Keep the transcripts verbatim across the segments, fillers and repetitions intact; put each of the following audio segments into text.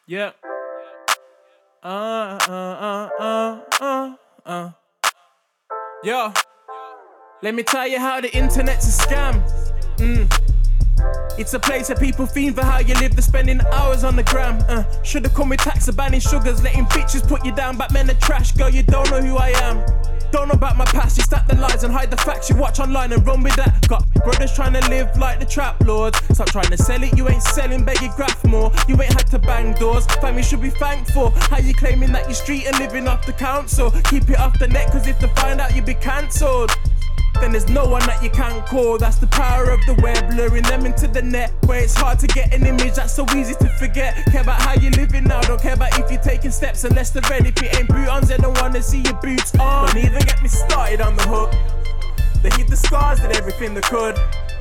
Yeah. Uh, uh, uh, uh, uh, uh. Yo. Let me tell you how the internet's a scam. Mm. It's a place where people fiend for how you live. They're spending hours on the gram. Uh. Should've come with tax, banning sugars, letting bitches put you down. But men are trash, girl, you don't know who I am. Don't know about my past, you stack the lies and hide the facts. You watch online and run with that. Got brothers trying to live like the trap lords. Stop trying to sell it, you ain't selling, beg you graph more. You ain't had to bang doors, family should be thankful. How you claiming that you're street and living off the council? Keep it off the net, cause if they find out you be cancelled, then there's no one that you can't call. That's the power of the web, luring them into the net, where it's hard to get an image that's so easy to forget. Care about how you're living now, don't care about if you're taking steps unless they're ready. If it ain't boot-ons, they don't wanna see your boots on. Don't even get me started on the hook. They hid the scars, did everything they could.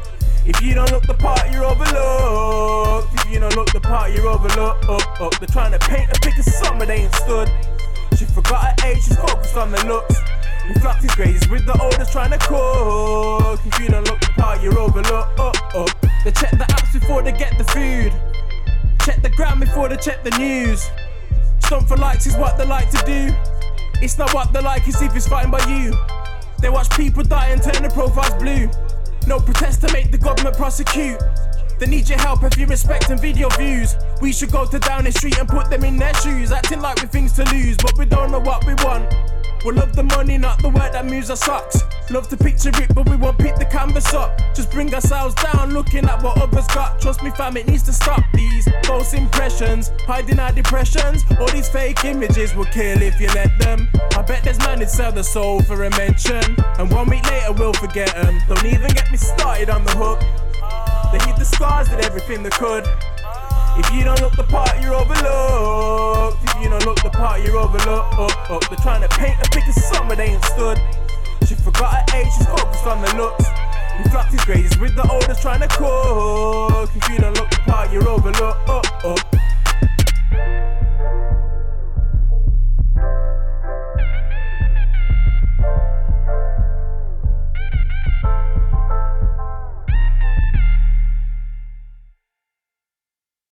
If you don't look the part, you're overlooked. If you don't look the part, you're overlooked. Up, up. They're trying to paint a picture somewhere they ain't stood. She forgot her age, she's focused on the looks. He flocked his grades with the oldest trying to cook. If you don't look the part, you're overlooked. Up, up. They check the apps before they get the food. Check the gram before they check the news. Stomp for likes is what they like to do. It's not what they like, it's if it's fine by you. They watch people die and turn their profiles blue. No protest to make the government prosecute. They need your help if you respect and video views. We should go to Downing Street and put them in their shoes. Acting like we've things to lose, but we don't know what we want. We love the money, not the work that moves our socks. Love to picture it, but we won't pick the canvas up. Just bring ourselves down, looking at what others got. Trust me fam, it needs to stop. These false impressions, hiding our depressions. All these fake images will kill if you let them. I bet there's man that sell the soul for a mention, and one week later we'll forget them. Don't even get me started on the hook. They hid the scars, did everything they could. If you don't look the part, you're overlooked. If you don't look the part, you're overlooked. Up, up. They're trying to paint a picture somewhere they ain't stood. She forgot her age, she's focused on the looks. He flocked his grades with the oldest trying to cook. If you don't look the part, you're overlooked. Up, up.